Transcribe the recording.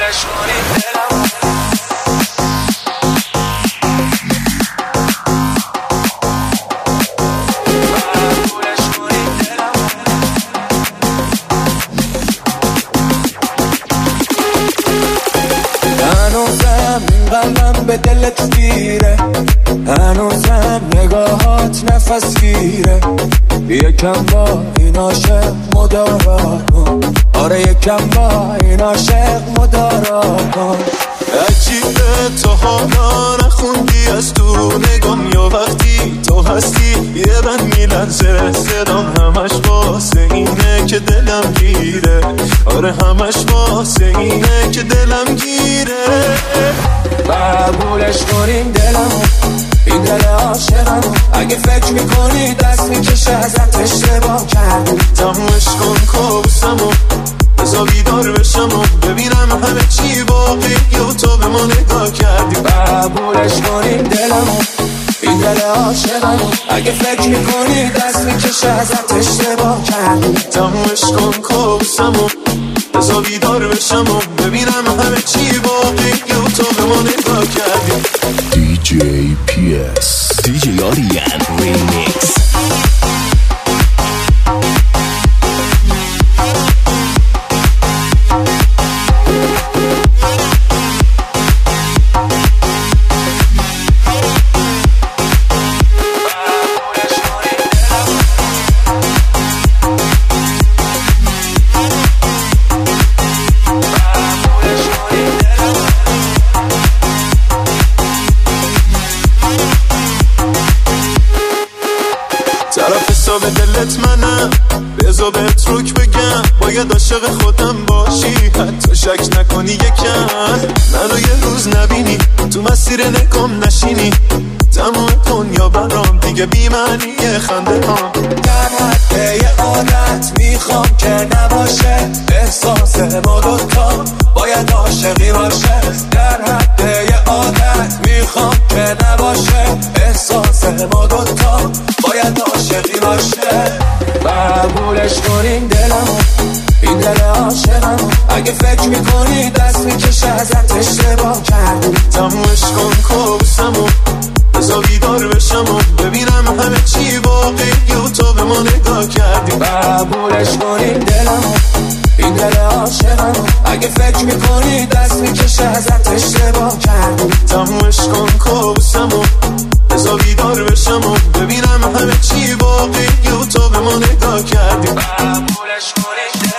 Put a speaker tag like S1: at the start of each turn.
S1: قبولش کنید دلم
S2: هنوزم این قلبم به دلت گیره، هنوزم نگاهات نفس گیره. یکم با این عاشق مدارا کن، آره یکم با این عاشق مدارا کن.
S3: عجیبه تو حالا نخوندی از تو نگام، یا وقتی تو هستی یه بند میلنزه صدام، همش واسه اینه که دلم گیره، آره همش واسه اینه که دلم گیره.
S2: قبولش کنیم دلمو، این دل عاشقمو، اگه فکر میکنی دست میکشه ازت اشتباه کردی.
S3: تمومش کن کابوسمو، بذار بیدار بشم و ببینم همه چی واقعیه و تو به ما نگاه کردی.
S2: قبولش کنیم دلمو، این دل عاشقمو، اگه فکر میکنی دست میکشه ازت اشتباه کردی.
S3: تمومش کن کابوسمو، بذار بیدار بشم و ببینم همه چی واقعیه و تو به ما نگاه کردی.
S4: DJ PS DJ Orion Remix.
S3: به دلت منم، بذار بهت روک بگم، باید عاشق خودم باشی، حتی شک نکنی یکم منو یه روز نبینی، تو مسیر نکام نشینی، تمام دنیا برام دیگه بی‌معنیه خنده هام.
S2: در حد یه عادت میخوام که نباشه، احساس ما دوتا باید عاشقی باشه. در حد یه عادت میخوام که نباشه، احساس ما دوتا باید عاشقی باشه. قبولش کنیم دلمو، این دل عاشقمو، اگه فکر میکنی دست میکشه ازت اشتباه کردی.
S3: تمومش کن کابوسمو، بذار بیدار بشم و ببینم همه چی واقعیه و تو به ما نگاه کردی.
S2: قبولش کنیم دلمو، این دل عاشقمو، اگه فکر میکنی دست میکشه ازت اشتباه کردی.
S3: تمومش کن کابوسمو، بذار بیدار بشم و ببینم همه چی واقعیه و تو به ما نگاه کردی.
S1: قبولش کنید